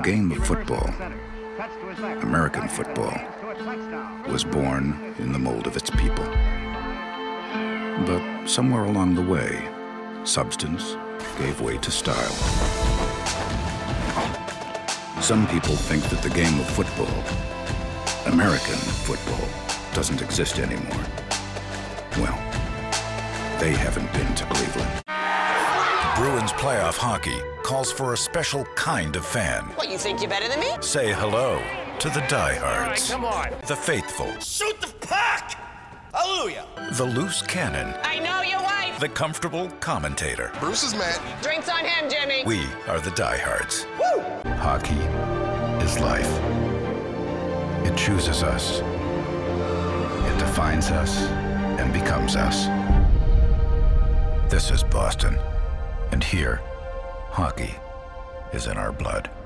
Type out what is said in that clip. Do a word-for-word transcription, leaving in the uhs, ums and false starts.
game of football, American football, was born in the mold of its people. But somewhere along the way, substance gave way to style. Some people think that the game of football, American football, doesn't exist anymore. Well, they haven't been to Cleveland. Bruins playoff hockey calls for a special kind of fan. What, you think you're better than me? Say hello to the diehards. All right, come on. The faithful. Shoot the puck! Hallelujah! The loose cannon. I know your wife! The comfortable commentator. Bruce is mad. Drinks on him, Jimmy! We are the diehards. Woo! Hockey is life. It chooses us. It defines us and becomes us. This is Boston. And here, hockey is in our blood.